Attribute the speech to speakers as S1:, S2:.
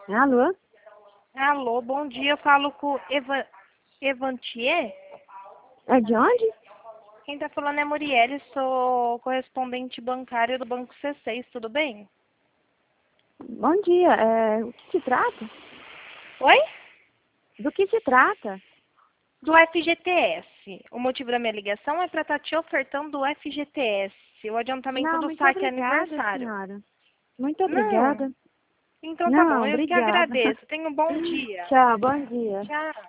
S1: Alô?
S2: Alô, bom dia. Eu falo com Evantier.
S1: É de onde?
S2: Quem está falando é Murielle, sou correspondente bancária do Banco C6, tudo bem?
S1: Bom dia. O que se trata?
S2: Oi?
S1: Do que se trata?
S2: Do FGTS. O motivo da minha ligação é para estar te ofertando o FGTS, o adiantamento
S1: Não,
S2: do
S1: muito
S2: saque
S1: obrigada,
S2: aniversário.
S1: senhora. Muito
S2: Não?
S1: obrigada.
S2: Então tá bom,
S1: Não,
S2: eu que
S1: obrigada.
S2: agradeço. Tenha um bom dia.
S1: Tchau, bom dia.
S2: Tchau.